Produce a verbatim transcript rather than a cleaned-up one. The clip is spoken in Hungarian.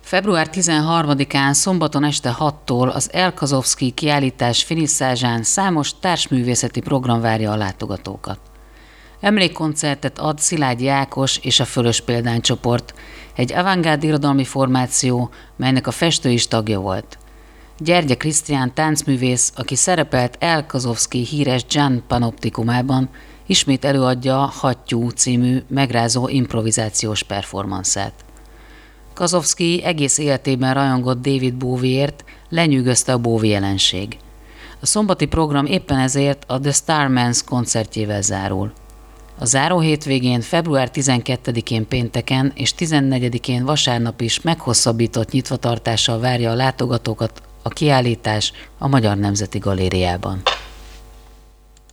február tizenharmadikán szombaton este hattól az Elkazovszkij kiállítás finisszázsán számos társművészeti program várja a látogatókat. Emlékkoncertet ad Szilágyi Ákos és a Fölös példánycsoport, egy avantgárd irodalmi formáció, melynek a festő is tagja volt. Gyergye Krisztián táncművész, aki szerepelt Elkazovszkij híres Jan panoptikumában, ismét előadja a Hattyú című megrázó improvizációs performanszát. Kazovszkij egész életében rajongott David Bowieért, lenyűgözte a Bowie jelenség. A szombati program éppen ezért a The Starmans koncertjével zárul. A záró hétvégén február tizenkettedikén pénteken és tizennegyedikén vasárnap is meghosszabbított nyitvatartással várja a látogatókat a kiállítás a Magyar Nemzeti Galériában.